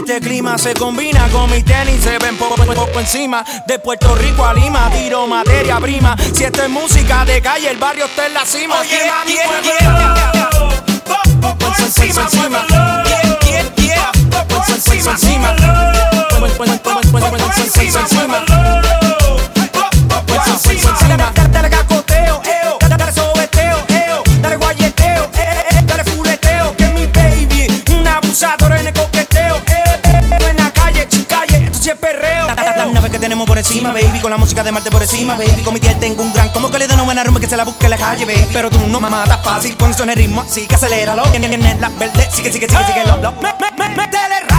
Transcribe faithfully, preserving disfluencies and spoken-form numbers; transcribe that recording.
Este clima se combina con mis tenis, se ven poco, poco, poco encima. De Puerto Rico a Lima, tiro materia prima. Si esto es música de calle, el barrio está en la cima. Oye, yeah, yeah, yeah. Por encima, encima. Yeah, yeah, yeah. Por encima, encima. Encima. Dale cacoteo, eo. Dale sobeteo, eo. Dale guayeteo, eh, eh. Dale fuleteo, que es mi baby. Un abusador en el coqueteo, eh, eh. En la calle, calle, esto sí es perreo. La nave que tenemos por encima, baby. Con la música de Marte por encima, baby. Con mi tía tengo un gran como que le da una buena rumba que se la busque en la calle, baby. Pero tú no me matas fácil con suena el ritmo, así que aceléralo. En la verde, sigue, sigue, sigue, sigue, lo, lo. Métele